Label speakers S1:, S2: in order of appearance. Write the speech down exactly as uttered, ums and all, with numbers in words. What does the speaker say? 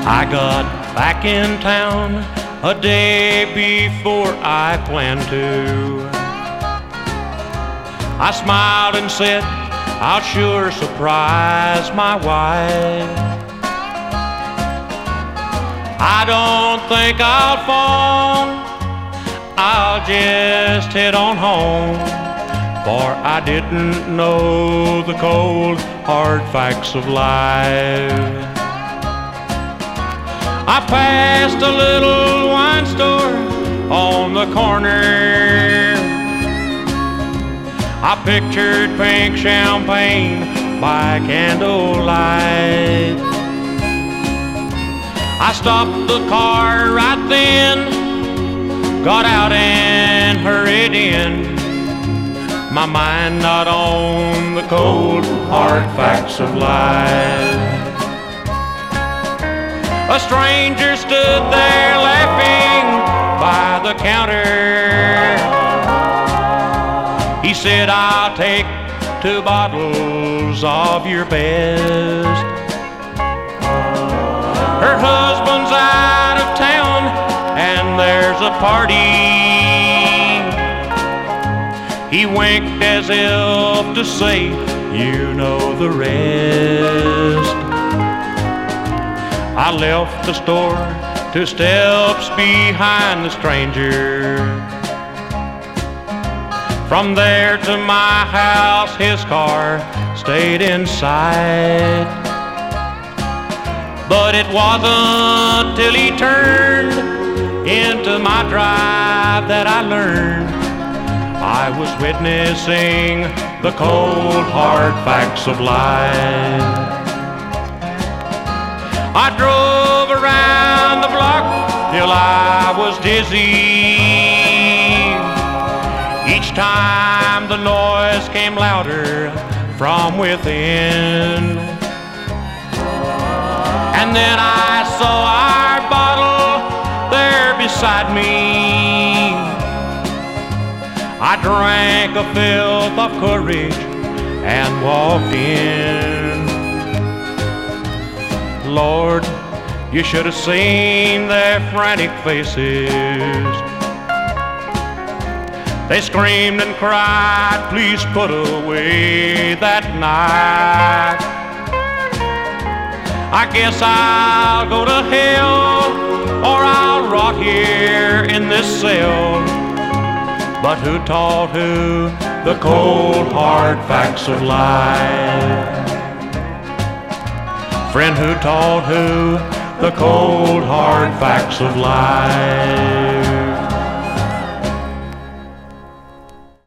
S1: I got back in town a day before I planned to. I smiled and said, I'll sure surprise my wife. I don't think I'll phone, I'll just head on home, for I didn't know the cold, hard facts of life. I passed a little wine store on the corner. I pictured pink champagne by candlelight. I stopped the car right then, got out and hurried in, my mind not on the cold, hard facts of life. A stranger stood there laughing by the counter. He said, I'll take two bottles of your best. Her husband's out of town and there's a party. He winked as if to say, you know the rest. I left the store two steps behind the stranger. From there to my house, his car stayed inside. But it wasn't till he turned into my drive that I learned I was witnessing the cold, hard facts of life. I drove around the block till I was dizzy. Each time the noise came louder from within. And then I saw our bottle there beside me. I drank a filth of courage and walked in. Lord, you should have seen their frantic faces. They screamed and cried, please put away that knife. I guess I'll go to hell, or I'll rot here in this cell. But who taught who the cold, hard facts of life? Friend, who taught who the cold, hard facts of life?